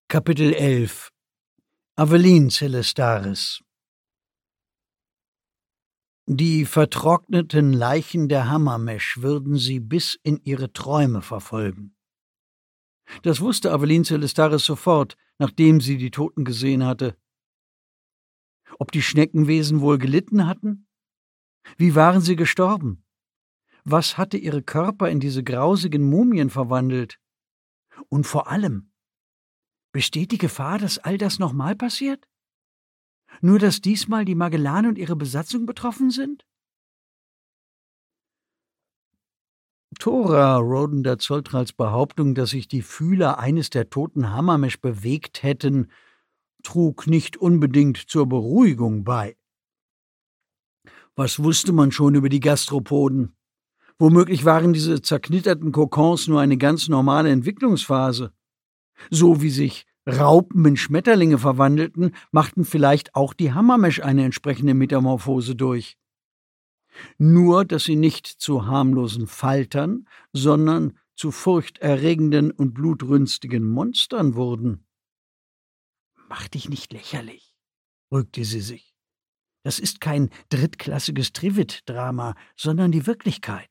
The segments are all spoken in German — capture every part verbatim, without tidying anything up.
Kapitel elf Aveline Celestaris. Die vertrockneten Leichen der Hammermesh würden sie bis in ihre Träume verfolgen. Das wusste Aveline Celestaris sofort, nachdem sie die Toten gesehen hatte. Ob die Schneckenwesen wohl gelitten hatten? Wie waren sie gestorben? Was hatte ihre Körper in diese grausigen Mumien verwandelt? Und vor allem, besteht die Gefahr, dass all das nochmal passiert? Nur, dass diesmal die Magellan und ihre Besatzung betroffen sind? Thora Rodender Zoltrals Behauptung, dass sich die Fühler eines der toten Hammermesh bewegt hätten, trug nicht unbedingt zur Beruhigung bei. Was wusste man schon über die Gastropoden? Womöglich waren diese zerknitterten Kokons nur eine ganz normale Entwicklungsphase. So wie sich Raupen in Schmetterlinge verwandelten, machten vielleicht auch die Hammermesh eine entsprechende Metamorphose durch. Nur, dass sie nicht zu harmlosen Faltern, sondern zu furchterregenden und blutrünstigen Monstern wurden. »Mach dich nicht lächerlich«, rügte sie sich. »Das ist kein drittklassiges Trivet-Drama, sondern die Wirklichkeit.«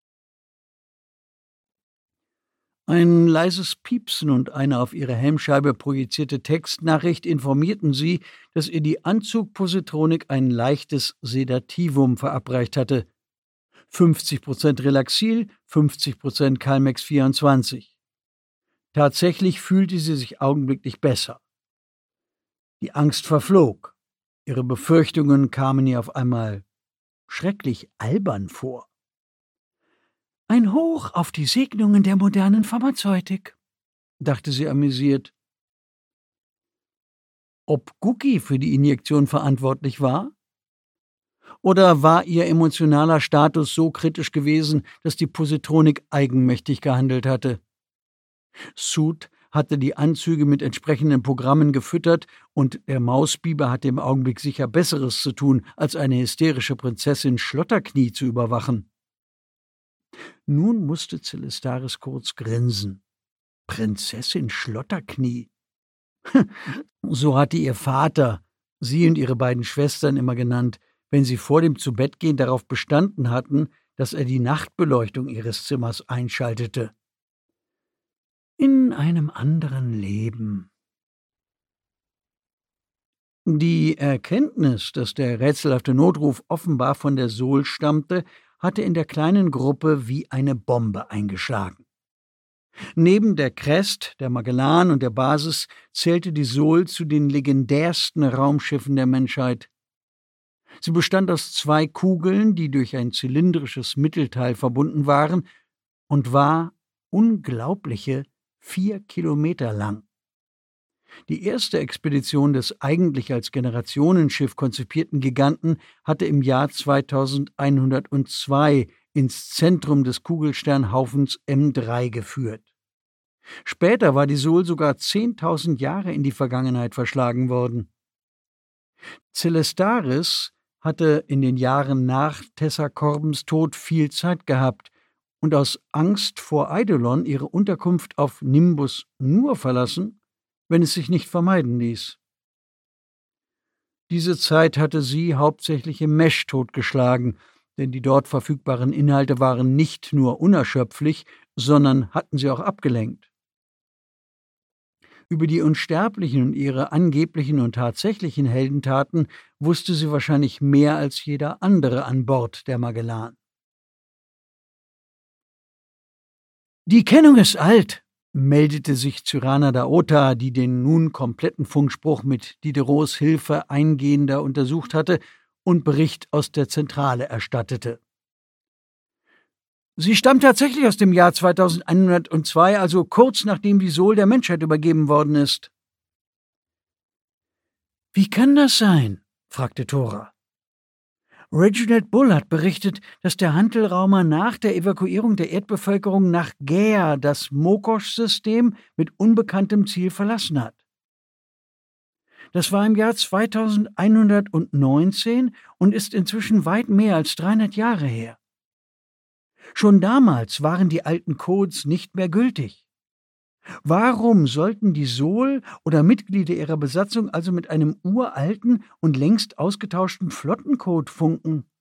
Ein leises Piepsen und eine auf ihre Helmscheibe projizierte Textnachricht informierten sie, dass ihr die Anzugpositronik ein leichtes Sedativum verabreicht hatte. fünfzig Prozent Relaxil, fünfzig Prozent Calmex vierundzwanzig. Tatsächlich fühlte sie sich augenblicklich besser. Die Angst verflog. Ihre Befürchtungen kamen ihr auf einmal schrecklich albern vor. »Ein Hoch auf die Segnungen der modernen Pharmazeutik«, dachte sie amüsiert. Ob Guki für die Injektion verantwortlich war? Oder war ihr emotionaler Status so kritisch gewesen, dass die Positronik eigenmächtig gehandelt hatte? Soot hatte die Anzüge mit entsprechenden Programmen gefüttert und der Mausbiber hatte im Augenblick sicher Besseres zu tun, als eine hysterische Prinzessin Schlotterknie zu überwachen. Nun musste Celestaris kurz grinsen. Prinzessin Schlotterknie. So hatte ihr Vater sie und ihre beiden Schwestern immer genannt, wenn sie vor dem Zubettgehen darauf bestanden hatten, dass er die Nachtbeleuchtung ihres Zimmers einschaltete. In einem anderen Leben. Die Erkenntnis, dass der rätselhafte Notruf offenbar von der Sol stammte, hatte in der kleinen Gruppe wie eine Bombe eingeschlagen. Neben der Crest, der Magellan und der Basis zählte die Sol zu den legendärsten Raumschiffen der Menschheit. Sie bestand aus zwei Kugeln, die durch ein zylindrisches Mittelteil verbunden waren, und war unglaubliche vier Kilometer lang. Die erste Expedition des eigentlich als Generationenschiff konzipierten Giganten hatte im Jahr zweitausendeinhundertzwei ins Zentrum des Kugelsternhaufens M drei geführt. Später war die Sol sogar zehntausend Jahre in die Vergangenheit verschlagen worden. Celestaris hatte in den Jahren nach Tessa Corbens Tod viel Zeit gehabt und aus Angst vor Eidolon ihre Unterkunft auf Nimbus nur verlassen, wenn es sich nicht vermeiden ließ. Diese Zeit hatte sie hauptsächlich im Mesh totgeschlagen, denn die dort verfügbaren Inhalte waren nicht nur unerschöpflich, sondern hatten sie auch abgelenkt. Über die Unsterblichen und ihre angeblichen und tatsächlichen Heldentaten wusste sie wahrscheinlich mehr als jeder andere an Bord der Magellan. »Die Kennung ist alt«, meldete sich Cyrana da Ota, die den nun kompletten Funkspruch mit Diderots Hilfe eingehender untersucht hatte und Bericht aus der Zentrale erstattete. »Sie stammt tatsächlich aus dem Jahr zweitausendeinhundertzwei, also kurz nachdem die Sol der Menschheit übergeben worden ist.« »Wie kann das sein?«, fragte Thora. »Reginald Bull hat berichtet, dass der Hantelraumer nach der Evakuierung der Erdbevölkerung nach Gaia das Mokosh-System mit unbekanntem Ziel verlassen hat. Das war im Jahr zweitausendeinhundertneunzehn und ist inzwischen weit mehr als dreihundert Jahre her. Schon damals waren die alten Codes nicht mehr gültig. Warum sollten die Sol oder Mitglieder ihrer Besatzung also mit einem uralten und längst ausgetauschten Flottencode funken?